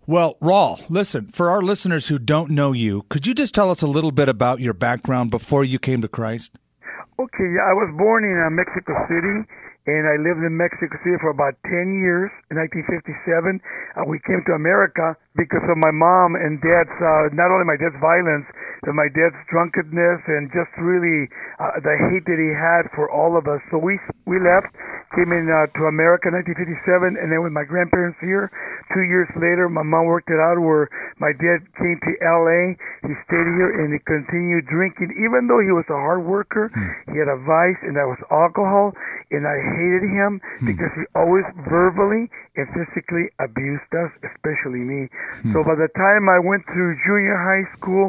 Well, Raul, listen, for our listeners who don't know you, could you just tell us a little bit about your background before you came to Christ? Okay, I was born in Mexico City, and I lived in Mexico City for about 10 years. In 1957, we came to America because of my mom and dad's, not only my dad's violence, but my dad's drunkenness and just really the hate that he had for all of us. So we left, came in to America in 1957, and then with my grandparents here. 2 years later, my mom worked it out where my dad came to L.A. He stayed here and he continued drinking, even though he was a hard worker. He had a vice, and that was alcohol. And I hated him because he always verbally and physically abused us, especially me. So by the time I went through junior high school,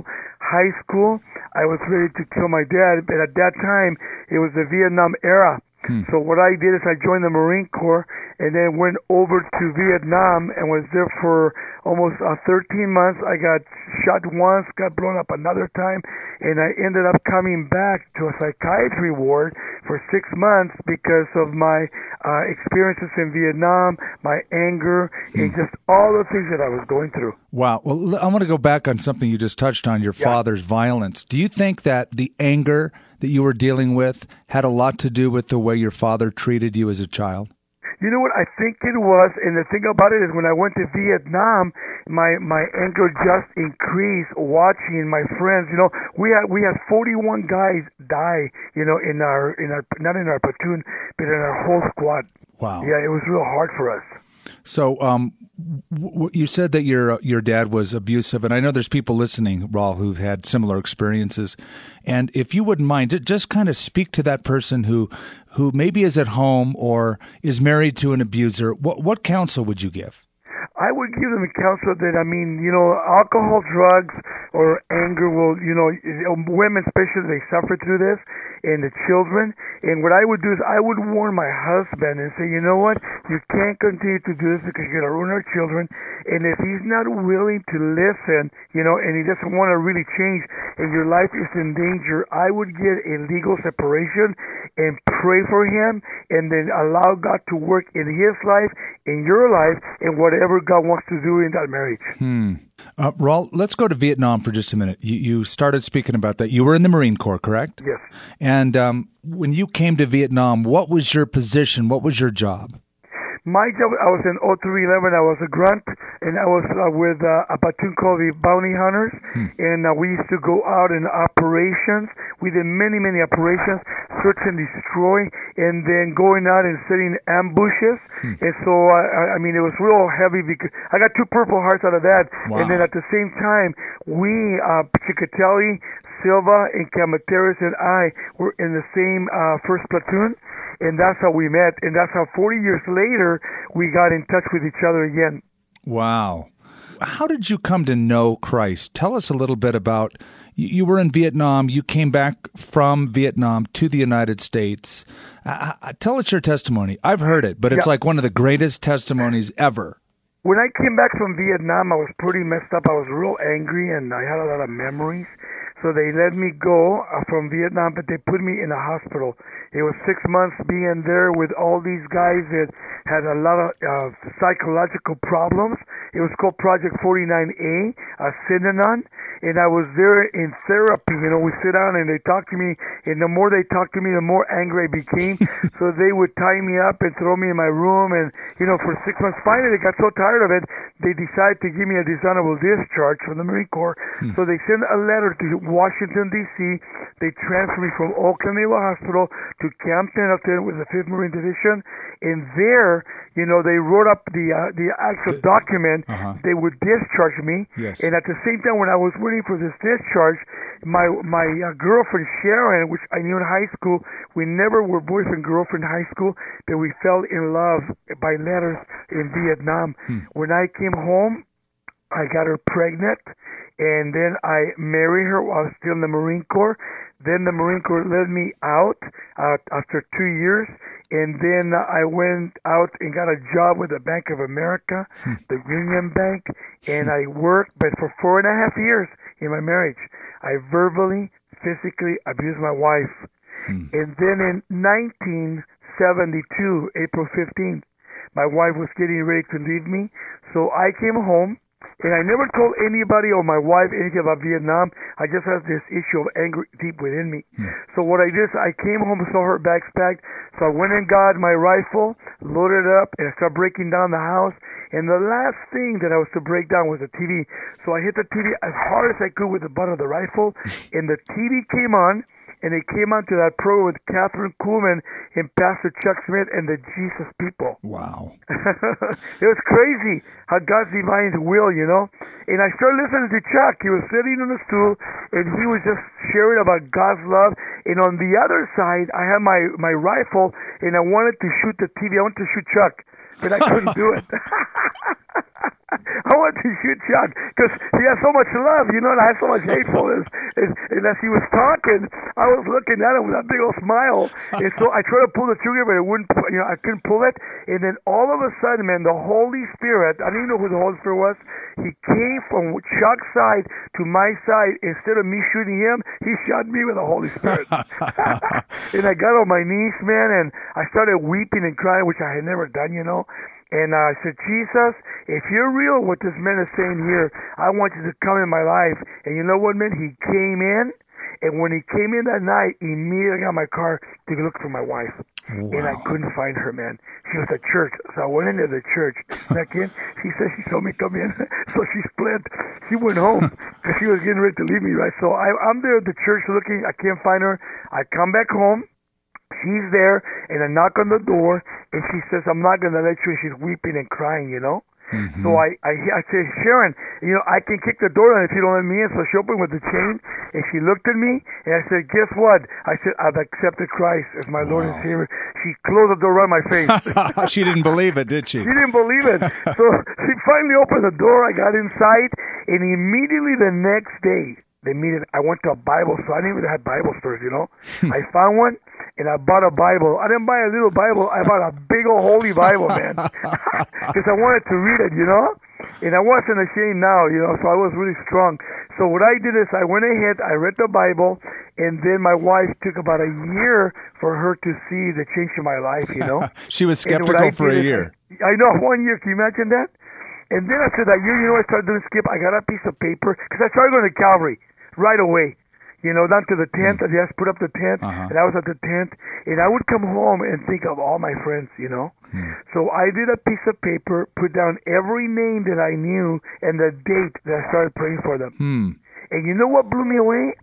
I was ready to kill my dad. But at that time, it was the Vietnam era. So what I did is I joined the Marine Corps and then went over to Vietnam and was there for almost 13 months. I got shot once, got blown up another time, and I ended up coming back to a psychiatry ward for 6 months because of my experiences in Vietnam, my anger, and just all the things that I was going through. Wow. Well, I want to go back on something you just touched on, your father's violence. Do you think that the anger that you were dealing with had a lot to do with the way your father treated you as a child? You know what? I think it was, and the thing about it is when I went to Vietnam, my anger just increased watching my friends. You know, we had 41 guys die, you know, in our not in our platoon, but in our whole squad. Wow. Yeah, it was real hard for us. So, you said that your dad was abusive, and I know there's people listening, Raul, who've had similar experiences. And if you wouldn't mind, just kind of speak to that person who maybe is at home or is married to an abuser. What counsel would you give? I would give them a counsel that, I mean, you know, alcohol, drugs, or anger will, you know, women especially, they suffer through this, and the children. And what I would do is I would warn my husband and say, you know what, you can't continue to do this because you're going to ruin our children. And if he's not willing to listen, you know, and he doesn't want to really change, and your life is in danger, I would get a legal separation and pray for him, and then allow God to work in his life, in your life, and whatever God wants to do in that marriage. Raul, let's go to Vietnam for just a minute. You started speaking about that. You were in the Marine Corps, correct? Yes. And when you came to Vietnam, what was your position? What was your job? My job, I was in 0311. I was a grunt, and I was with a platoon called the Bounty Hunters, and we used to go out in operations. We did many, many operations, search and destroy, and then going out and setting ambushes. And so, I mean, it was real heavy because I got 2 Purple Hearts out of that. Wow. And then at the same time, we, Chicatelli, Silva, and Camateris, and I were in the same first platoon. And that's how we met. And that's how 40 years later, we got in touch with each other again. Wow. How did you come to know Christ? Tell us a little bit about, you were in Vietnam. You came back from Vietnam to the United States. Tell us your testimony. I've heard it, but it's like one of the greatest testimonies ever. When I came back from Vietnam, I was pretty messed up. I was real angry, and I had a lot of memories. So they let me go from Vietnam, but they put me in a hospital. It was 6 months being there with all these guys that had a lot of psychological problems. It was called Project 49A, Synanon, and I was there in therapy. You know, we sit down and they talk to me, and the more they talked to me, the more angry I became. So they would tie me up and throw me in my room, and, you know, for 6 months, finally they got so tired of it, they decided to give me a dishonorable discharge from the Marine Corps. So they sent a letter to Washington, D.C. They transferred me from Oakland Naval Hospital to Camp Pendleton with the 5th Marine Division. And there, you know, they wrote up the actual document. They would discharge me. Yes. And at the same time, when I was waiting for this discharge, my girlfriend Sharon, which I knew in high school, we never were boyfriend girlfriend in high school, but we fell in love by letters in Vietnam. When I came home, I got her pregnant, and then I married her while I was still in the Marine Corps. Then the Marine Corps let me out after 2 years, and then I went out and got a job with the Bank of America, the Union Bank, and I worked, but for 4.5 years in my marriage, I verbally, physically abused my wife. And then in 1972, April 15th, my wife was getting ready to leave me, so I came home, And I never told anybody or my wife anything about Vietnam. I just had this issue of anger deep within me. So what I did is I came home and saw her bags packed. So I went and got my rifle, loaded it up, and I started breaking down the house. And the last thing that I was to break down was the TV. So I hit the TV as hard as I could with the butt of the rifle, and the TV came on. And it came onto that program with Catherine Kuhlman and Pastor Chuck Smith and the Jesus People. Wow. It was crazy how God's divine will, you know. And I started listening to Chuck. He was sitting on a stool, and he was just sharing about God's love. And on the other side, I had my rifle, and I wanted to shoot the TV. I wanted to shoot Chuck, but I couldn't do it. I wanted to shoot Chuck because he has so much love, you know, and I have so much hatefulness. And as he was talking, I was looking at him with that big old smile. And so I tried to pull the trigger, but it wouldn't, you know, I couldn't pull it. And then all of a sudden, man, the Holy Spirit, I didn't even know who the Holy Spirit was. He came from Chuck's side to my side. Instead of me shooting him, he shot me with the Holy Spirit. And I got on my knees, man, and I started weeping and crying, which I had never done, you know. And I said, Jesus, if you're real, what this man is saying here, I want you to come in my life. And you know what, man? He came in, and when he came in that night, immediately I got my car to look for my wife. Wow. And I couldn't find her, man. She was at church. So I went into the church. Back in, she said she saw me come in. So she split. She went home because she was getting ready to leave me, right? So I'm there at the church looking. I can't find her. I come back home. She's there, and I knock on the door, and she says, I'm not going to let you. And she's weeping and crying, you know. Mm-hmm. So I said, Sharon, you know, I can kick the door down if you don't let me in. So she opened with the chain, and she looked at me, and I said, guess what? I said, I've accepted Christ as my Lord and Savior. She closed the door right in my face. She didn't believe it, did she? She didn't believe it. So she finally opened the door. I got inside, and immediately the next day, I went to a Bible store. I didn't even have Bible stores, you know. I found one, and I bought a Bible. I didn't buy a little Bible. I bought a big old holy Bible, man, because I wanted to read it, you know. And I wasn't ashamed now, you know, so I was really strong. So what I did is I went ahead, I read the Bible, and then my wife took about a year for her to see the change in my life, you know. She was skeptical for a year. I know, 1 year. Can you imagine that? And then after that year, you know, I started doing Skip. I got a piece of paper, because I started going to Calvary right away, you know, down to the tent. I just put up the tent, and I was at the tent, and I would come home and think of all my friends, you know. So I did a piece of paper, put down every name that I knew and the date that I started praying for them. And you know what blew me away?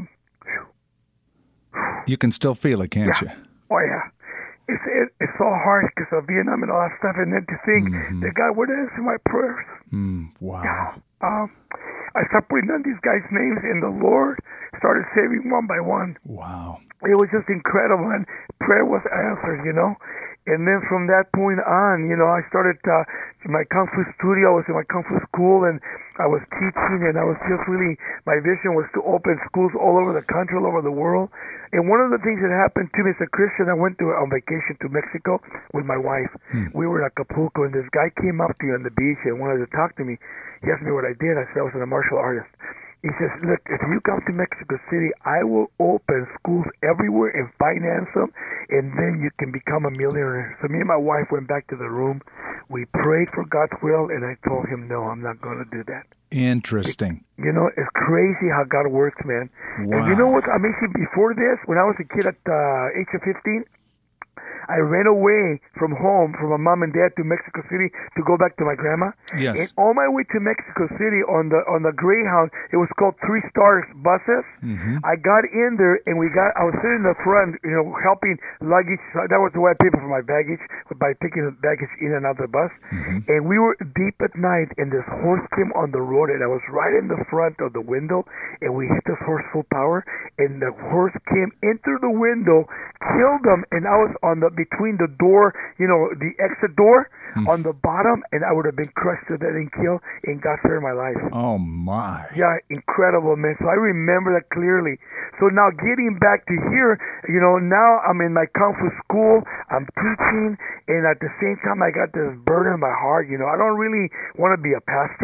You can still feel it, can't you? Oh, yeah. It's so hard because of Vietnam and all that stuff, and then to think that God would answer my prayers. Wow. Yeah. I started putting down these guys' names, and the Lord started saving one by one. Wow. It was just incredible, and prayer was answered, you know. And then from that point on, you know, I started my Kung Fu studio. I was in my Kung Fu school, and I was teaching, and I was just really, my vision was to open schools all over the country, all over the world. And one of the things that happened to me as a Christian, I went on vacation to Mexico with my wife. We were in Acapulco, and this guy came up to me on the beach and wanted to talk to me. He asked me what I did. I said I was a martial artist. He says, look, if you come to Mexico City, I will open schools everywhere and finance them, and then you can become a millionaire. So me and my wife went back to the room. We prayed for God's will, and I told him, no, I'm not going to do that. Interesting. You know, it's crazy how God works, man. Wow. And you know what's amazing? Before this, when I was a kid at age of 15, I ran away from home, from my mom and dad, to Mexico City to go back to my grandma. Yes. And on my way to Mexico City on the Greyhound, it was called 3 Stars buses. I got in there, and I was sitting in the front, you know, helping luggage. That was the way I paid for my baggage, by picking the baggage in and out of the bus. And we were deep at night, and this horse came on the road, and I was right in the front of the window, and we hit this horse full power, and the horse came in through the window, killed him, and I was on between the door, you know, the exit door on the bottom, and I would have been crushed to death and killed, and God spared my life. Oh, my. Yeah, incredible, man. So I remember that clearly. So now getting back to here, you know, now I'm in my Kung Fu school, I'm teaching, and at the same time I got this burden in my heart, you know. I don't really want to be a pastor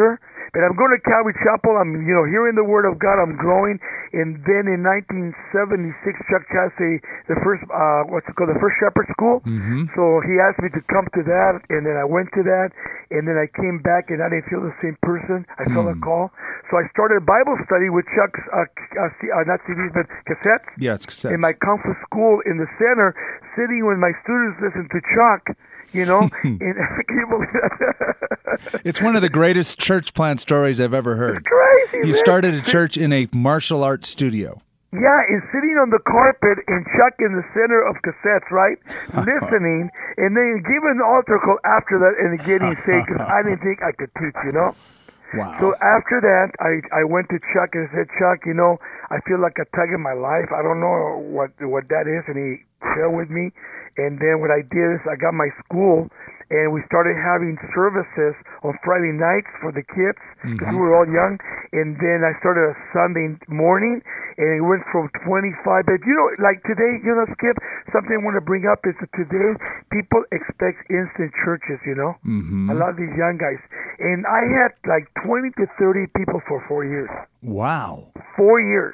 But I'm going to Calvary Chapel. I'm, hearing the Word of God. I'm growing. And then in 1976, Chuck Chasse, the first, the first Shepherd School. Mm-hmm. So he asked me to come to that, and then I went to that, and then I came back, and I didn't feel the same person. I felt a call. So I started a Bible study with Chuck's, not CDs, but cassettes. Yes, cassettes. In my Kung Fu school in the center, sitting with my students listening to Chuck. And can you believe that? It's one of the greatest church plant stories I've ever heard. It's crazy. You started a church in a martial arts studio. Yeah, and sitting on the carpet and Chuck in the center of cassettes, right? Listening, and then giving an altar call after that and getting saved because I didn't think I could teach, Wow. So after that, I went to Chuck and said, Chuck, I feel like a tug in my life. I don't know what that is. And he shared with me. And then what I did is I got my school, and we started having services on Friday nights for the kids because we were all young. And then I started a Sunday morning, and it went from 25. But like today, Skip, something I want to bring up is that today people expect instant churches. Mm-hmm. A lot of these young guys, and I had like 20 to 30 people for 4 years. Wow. 4 years.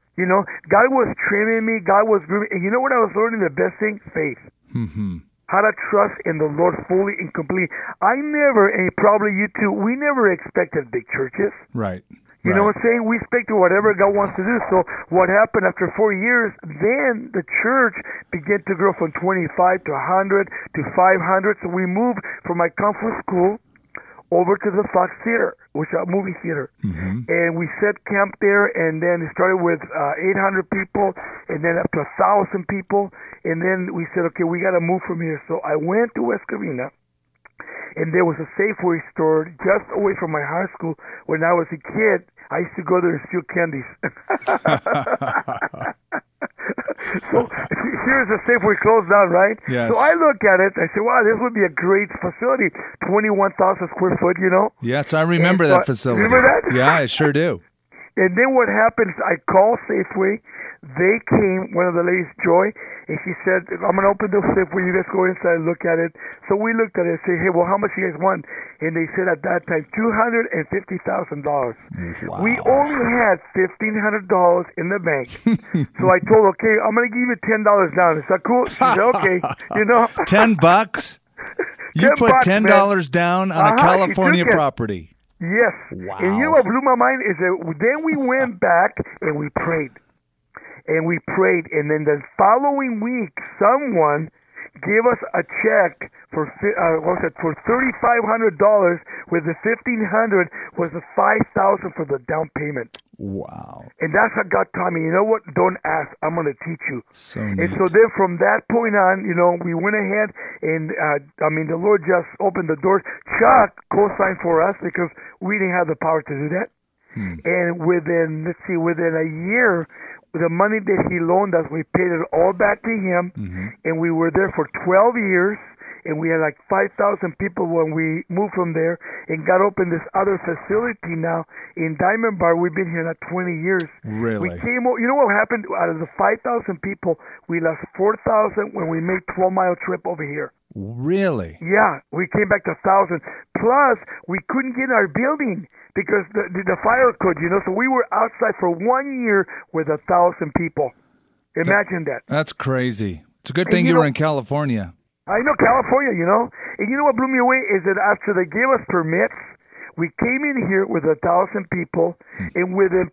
God was trimming me. God was grooming. And you know what I was learning? The best thing? Faith. Mm-hmm. How to trust in the Lord fully and completely. I never, and probably you too, we never expected big churches. Right. You know what I'm saying? We expect to whatever God wants to do. So what happened after 4 years, then the church began to grow from 25 to 100 to 500. So we moved from my Kung Fu school over to the Fox Theater, which is a movie theater. Mm-hmm. And we set camp there, and then it started with 800 people, and then up to 1,000 people. And then we said, okay, we got to move from here. So I went to West Covina, and there was a Safeway store just away from my high school. When I was a kid, I used to go there and steal candies. So here's the Safeway closed down, right? Yes. So I look at it, I say, wow, this would be a great facility, 21,000 square foot, Yes, I remember that facility. Remember that? Yeah, I sure do. And then what happens, I call Safeway. They came, one of the ladies, Joy, and she said, I'm going to open the Safeway. You guys go inside and look at it. So we looked at it and said, hey, well, how much you guys want? And they said at that time, $250,000. Wow. We only had $1,500 in the bank. So I told her, okay, I'm going to give you $10 down. Is that cool? She said, okay, $10? You put $10 down on a California property. Yes. Wow. And you know what blew my mind is that then we went back and we prayed. And we prayed. And then the following week, someone gave us a check for $3,500, with the $1,500 was the $5,000 for the down payment. Wow. And that's what God taught me. You know what? Don't ask. I'm going to teach you. So neat. And so then from that point on, we went ahead and, the Lord just opened the doors. Chuck co-signed for us because we didn't have the power to do that. And within a year, the money that he loaned us, we paid it all back to him. And we were there for 12 years. And we had like 5,000 people when we moved from there and got open this other facility now in Diamond Bar. We've been here now 20 years. Really? We came, you know what happened? Out of the 5,000 people, we lost 4,000 when we made 12-mile trip over here. Really? Yeah, we came back to 1,000. Plus, we couldn't get in our building because the fire code, So we were outside for 1 year with 1,000 people. Imagine that. That's crazy. It's a good thing you were in California. I know, California, And you know what blew me away is that after they gave us permits, we came in here with 1,000 people, and within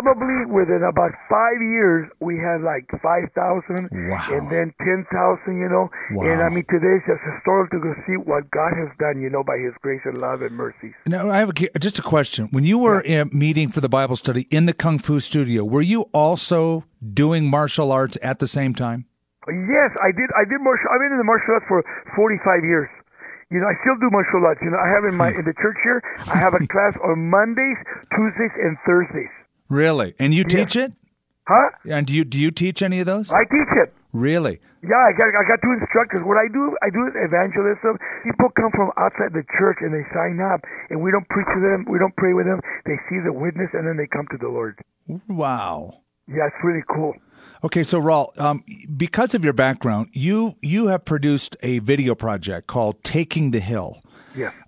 about 5 years, we had like 5,000, wow. And then 10,000, Wow. And today's just historical to see what God has done, by His grace and love and mercies. Now, I have just a question. When you were meeting for the Bible study in the Kung Fu studio, were you also doing martial arts at the same time? Yes, I did. I've been in the martial arts for 45 years. I still do martial arts. I have in the church here, I have a class on Mondays, Tuesdays, and Thursdays. Really? And you teach it? Huh? And do you teach any of those? I teach it. Really? Yeah, I got two instructors. What I do evangelism. People come from outside the church and they sign up, and we don't preach to them, we don't pray with them. They see the witness, and then they come to the Lord. Wow. Yeah, it's really cool. Okay, so Raul, because of your background, you have produced a video project called Taking the Hill. Yeah.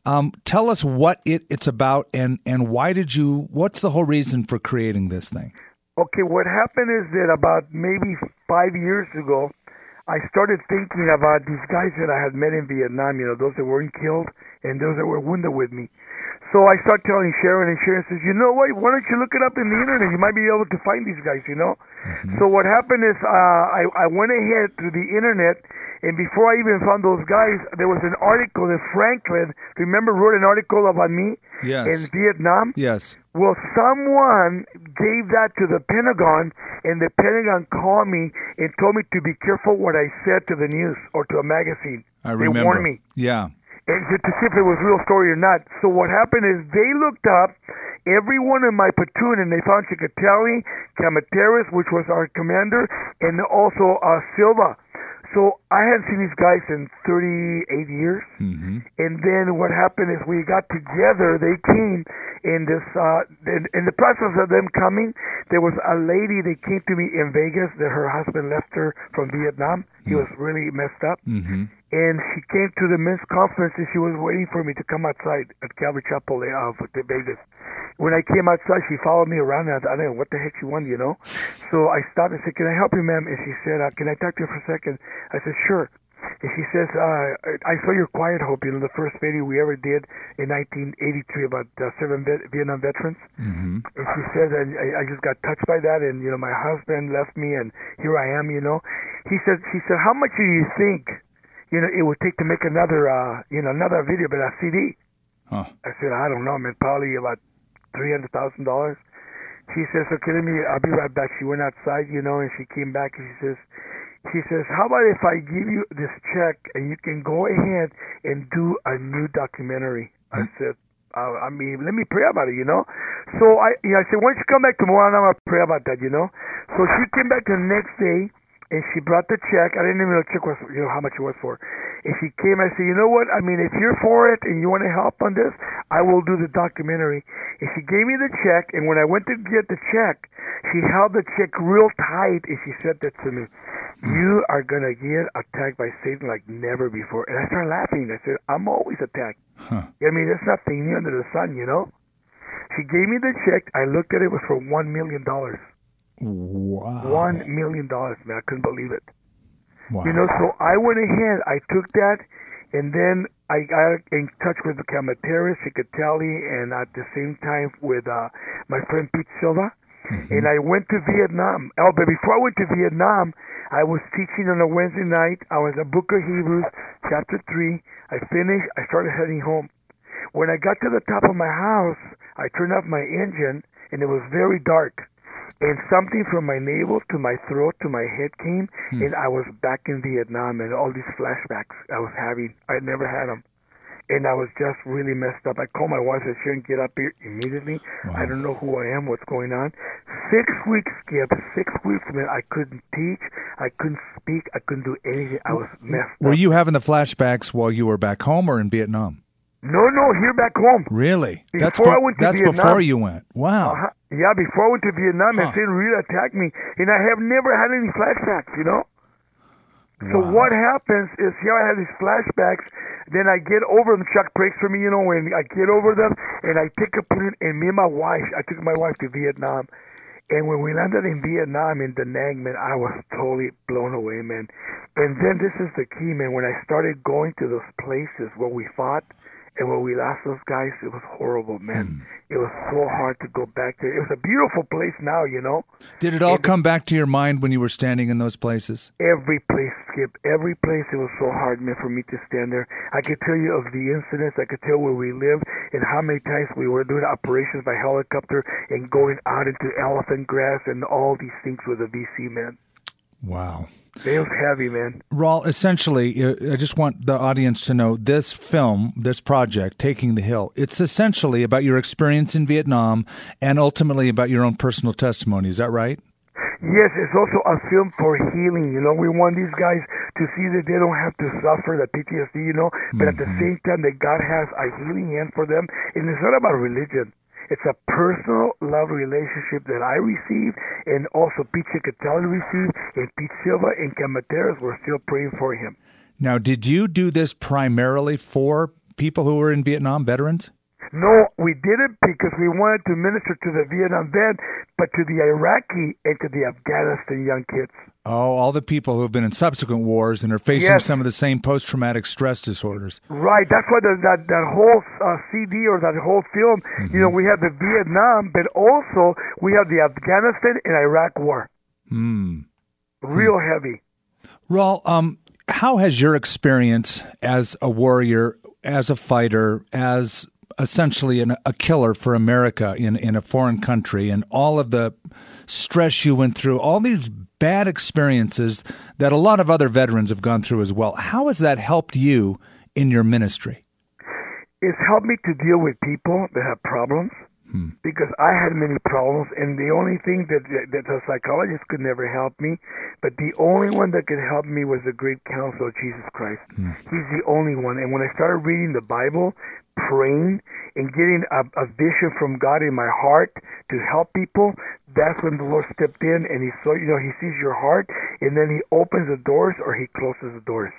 Tell us what it's about and what's the whole reason for creating this thing? Okay, what happened is that about maybe 5 years ago, I started thinking about these guys that I had met in Vietnam, those that weren't killed and those that were wounded with me. So I started telling Sharon, and Sharon says, you know what, why don't you look it up in the internet? You might be able to find these guys, Mm-hmm. So what happened is I went ahead through the internet, and before I even found those guys, there was an article that Franklin, remember, wrote an article about me in Vietnam? Yes. Well, someone gave that to the Pentagon, and the Pentagon called me and told me to be careful what I said to the news or to a magazine. I remember. They warned me. Yeah. And to see if it was real story or not. So what happened is they looked up everyone in my platoon, and they found Chikatilo, Camateras, which was our commander, and also Silva. So I hadn't seen these guys in 38 years. Mm-hmm. And then what happened is we got together. They came in this, in the process of them coming, there was a lady that came to me in Vegas that her husband left her from Vietnam. He was really messed up. Mm-hmm. And she came to the men's conference, and she was waiting for me to come outside at Calvary Chapel of Vegas. When I came outside, she followed me around, and I didn't know what the heck she wanted, So I stopped and said, can I help you, ma'am? And she said, can I talk to you for a second? I said, sure. And she says, I saw your Quiet Hope, the first video we ever did in 1983 about 7 Vietnam veterans. Mm-hmm. And she says, I just got touched by that, and, my husband left me, and here I am, She said, how much do you think, it would take to make another, another video, but a CD? Huh. I said, I don't know, man, probably about $300,000. She says, okay, I'll be right back. She went outside, and she came back, and she says, how about if I give you this check and you can go ahead and do a new documentary? I said, let me pray about it, So I said, why don't you come back tomorrow and I'm going to pray about that, So she came back the next day, and she brought the check. I didn't even know the check was, how much it was for. And she came, I said, you know what? If you're for it and you want to help on this, I will do the documentary. And she gave me the check, and when I went to get the check, she held the check real tight, and she said that to me, you are going to get attacked by Satan like never before. And I started laughing. I said, I'm always attacked. Huh. There's nothing new under the sun, She gave me the check. I looked at it. It was for $1 million. Wow. $1 million, man. I couldn't believe it. Wow. So I went ahead. I took that, and then I got in touch with the Camateras, Chikatilo, and at the same time with my friend Pete Silva. Mm-hmm. And I went to Vietnam. Oh, but before I went to Vietnam, I was teaching on a Wednesday night. I was at Book of Hebrews, chapter 3. I finished. I started heading home. When I got to the top of my house, I turned off my engine, and it was very dark. And something from my navel to my throat to my head came, and I was back in Vietnam, and all these flashbacks I was having. I never had them. And I was just really messed up. I called my wife and said, Sharon, get up here immediately. Wow. I don't know who I am, what's going on. 6 weeks, Skip. 6 weeks, man. I couldn't teach. I couldn't speak. I couldn't do anything. I was messed up. Were you having the flashbacks while you were back home or in Vietnam? No, here back home. Really? I went to that's Vietnam. Before you went. Wow. Yeah, before I went to Vietnam, and Satan really attacked me. And I have never had any flashbacks, So what happens is, I have these flashbacks, then I get over them. Chuck prays for me, when I get over them, and I take a plane, and me and my wife, I took my wife to Vietnam. And when we landed in Vietnam, in Da Nang, man, I was totally blown away, man. And then this is the key, man. When I started going to those places where we fought, and when we lost those guys, it was horrible, man. It was so hard to go back there. It was a beautiful place now, Did it all come back to your mind when you were standing in those places? Every place, Skip. Every place. It was so hard, man, for me to stand there. I could tell you of the incidents. I could tell where we lived and how many times we were doing operations by helicopter and going out into elephant grass and all these things with a VC, man. Wow. It was heavy, man. Raul, essentially, I just want the audience to know this film, this project, Taking the Hill, it's essentially about your experience in Vietnam and ultimately about your own personal testimony. Is that right? Yes, it's also a film for healing. We want these guys to see that they don't have to suffer the PTSD, but at the same time that God has a healing hand for them. And it's not about religion. It's a personal love relationship that I received, and also Pete Chikatilo received, and Pete Silva and Camateras were still praying for him. Now, did you do this primarily for people who were in Vietnam, veterans? No, we did it because we wanted to minister to the Vietnam vet, but to the Iraqi and to the Afghanistan young kids. Oh, all the people who have been in subsequent wars and are facing some of the same post-traumatic stress disorders. Right. That's why that whole CD or that whole film, we have the Vietnam, but also we have the Afghanistan and Iraq war. Real heavy. Raul, how has your experience as a warrior, as a fighter, as essentially a killer for America in a foreign country, and all of the stress you went through, all these bad experiences that a lot of other veterans have gone through as well, how has that helped you in your ministry? It's helped me to deal with people that have problems, because I had many problems, and the only thing that a psychologist could never help me, but the only one that could help me was the great counsel of Jesus Christ. He's the only one. And when I started reading the Bible, praying, and getting a vision from God in my heart to help people, that's when the Lord stepped in, and he sees your heart, and then he opens the doors or he closes the doors.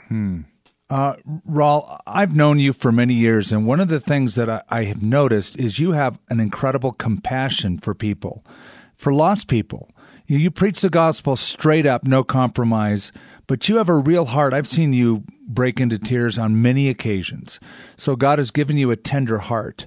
Raul, I've known you for many years, and one of the things that I have noticed is you have an incredible compassion for people, for lost people. You preach the gospel straight up, no compromise, but you have a real heart. I've seen you break into tears on many occasions. So God has given you a tender heart.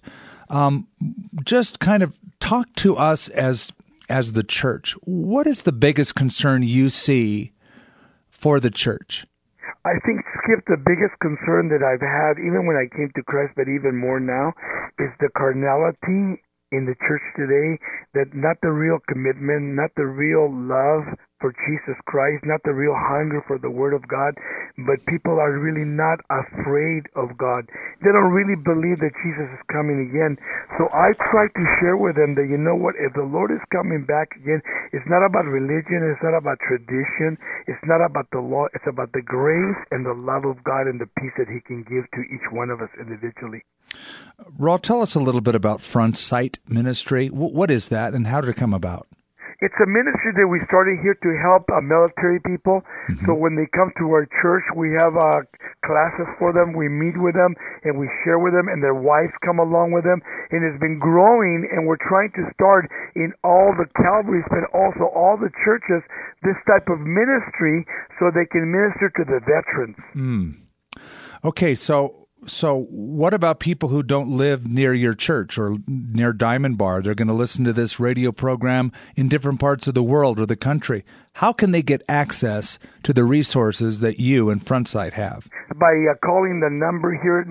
Just kind of talk to us as the church. What is the biggest concern you see for the church? I think, Skip, the biggest concern that I've had, even when I came to Christ, but even more now, is the carnality in the church today, that not the real commitment, not the real love for Jesus Christ, not the real hunger for the Word of God, but people are really not afraid of God. They don't really believe that Jesus is coming again. So I try to share with them that, you know what, if the Lord is coming back again, it's not about religion, it's not about tradition, it's not about the law, it's about the grace and the love of God and the peace that He can give to each one of us individually. Raul, tell us a little bit about Front Sight Ministry. What is that, and how did it come about? It's a ministry that we started here to help military people. So when they come to our church, we have classes for them. We meet with them and we share with them, and their wives come along with them. And it's been growing, and we're trying to start in all the Calvaries, but also all the churches, this type of ministry so they can minister to the veterans. Okay, so what about people who don't live near your church or near Diamond Bar? They're going to listen to this radio program in different parts of the world or the country. How can they get access to the resources that you and Front Sight have? By calling the number here,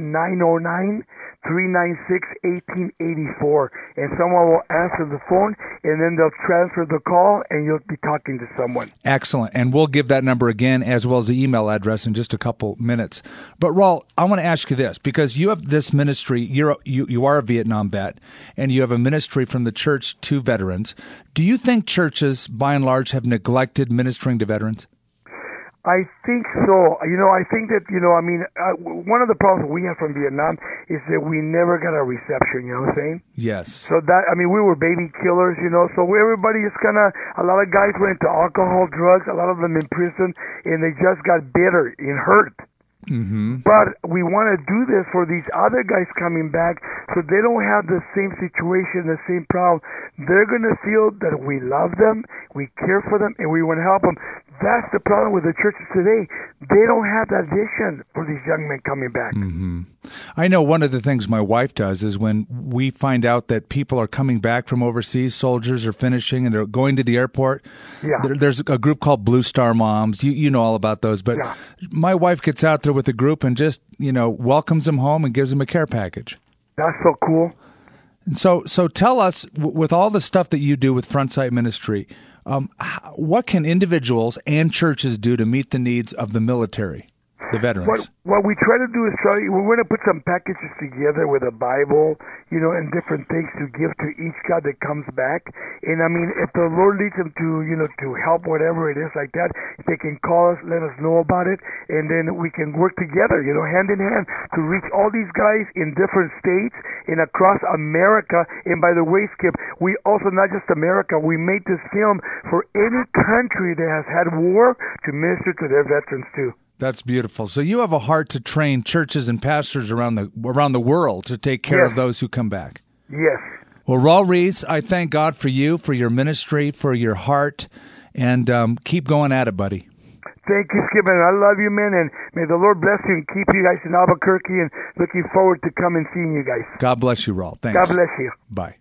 909-396-1884. And someone will answer the phone, and then they'll transfer the call, and you'll be talking to someone. Excellent. And we'll give that number again, as well as the email address, in just a couple minutes. But, Raul, I want to ask you this, because you have this ministry. You are a Vietnam vet, and you have a ministry from the church to veterans. Do you think churches, by and large, have neglected ministering to veterans? I think so. I think that, one of the problems we have from Vietnam is that we never got a reception, you know what I'm saying? Yes. So we were baby killers, so everybody is a lot of guys went into alcohol, drugs, a lot of them in prison, and they just got bitter and hurt. But we want to do this for these other guys coming back so they don't have the same situation, the same problem. They're going to feel that we love them, we care for them, and we want to help them. That's the problem with the churches today. They don't have that vision for these young men coming back. I know one of the things my wife does is when we find out that people are coming back from overseas, soldiers are finishing and they're going to the airport. There's a group called Blue Star Moms. You know all about those. But my wife gets out there with the group and just, welcomes them home and gives them a care package. That's so cool. And so tell us, with all the stuff that you do with Front Sight Ministry, what can individuals and churches do to meet the needs of the military, the veterans? What we try to do is we want to put some packages together with a Bible, and different things to give to each guy that comes back. And if the Lord leads them to, to help whatever it is like that, they can call us, let us know about it, and then we can work together, hand in hand to reach all these guys in different states and across America. And by the way, Skip, we also, not just America, we made this film for any country that has had war to minister to their veterans too. That's beautiful. So you have a heart to train churches and pastors around the world to take care of those who come back. Yes. Well, Raul Ruiz, I thank God for you, for your ministry, for your heart, and keep going at it, buddy. Thank you, Skip, and I love you, man, and may the Lord bless you and keep you guys in Albuquerque, and looking forward to coming seeing you guys. God bless you, Raul. Thanks. God bless you. Bye.